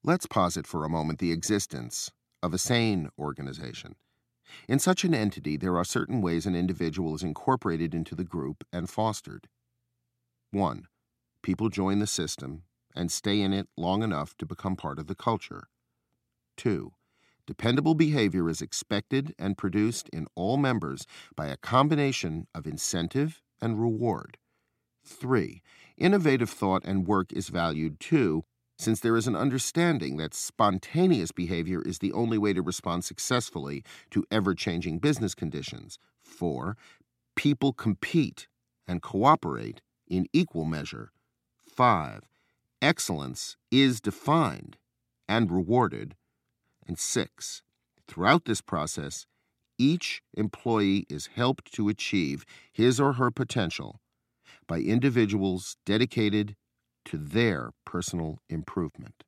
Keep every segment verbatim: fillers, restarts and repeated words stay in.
Let's posit for a moment the existence of a sane organization. In such an entity, there are certain ways an individual is incorporated into the group and fostered. One, people join the system and stay in it long enough to become part of the culture. Two, dependable behavior is expected and produced in all members by a combination of incentive and reward. Three, innovative thought and work is valued too, since there is an understanding that spontaneous behavior is the only way to respond successfully to ever-changing business conditions. Four, people compete and cooperate in equal measure. Five, excellence is defined and rewarded. And six, throughout this process, each employee is helped to achieve his or her potential by individuals dedicated to their personal improvement.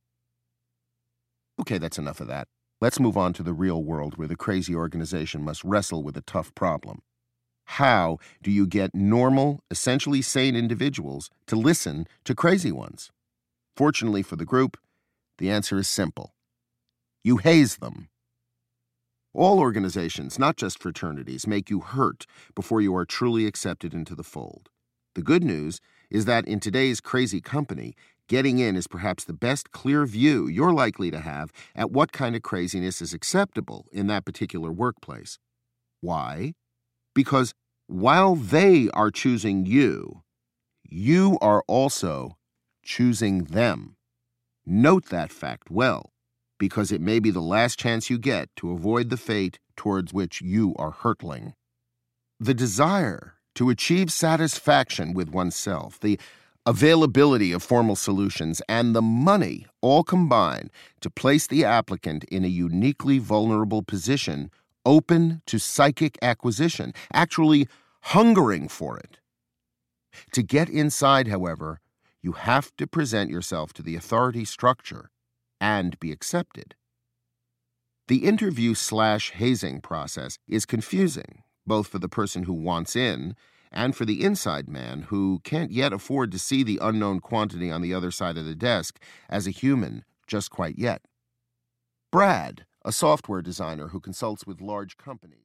Okay, that's enough of that. Let's move on to the real world where the crazy organization must wrestle with a tough problem. How do you get normal, essentially sane individuals to listen to crazy ones? Fortunately for the group, the answer is simple. You haze them. All organizations, not just fraternities, make you hurt before you are truly accepted into the fold. The good news is that in today's crazy company, getting in is perhaps the best clear view you're likely to have at what kind of craziness is acceptable in that particular workplace. Why? Because while they are choosing you, you are also choosing them. Note that fact well, because it may be the last chance you get to avoid the fate towards which you are hurtling. The desire to achieve satisfaction with oneself, the availability of formal solutions, and the money all combine to place the applicant in a uniquely vulnerable position, open to psychic acquisition, actually hungering for it. To get inside, however, you have to present yourself to the authority structure and be accepted. The interview slash hazing process is confusing, both for the person who wants in and for the inside man who can't yet afford to see the unknown quantity on the other side of the desk as a human just quite yet. Brad, a software designer who consults with large companies,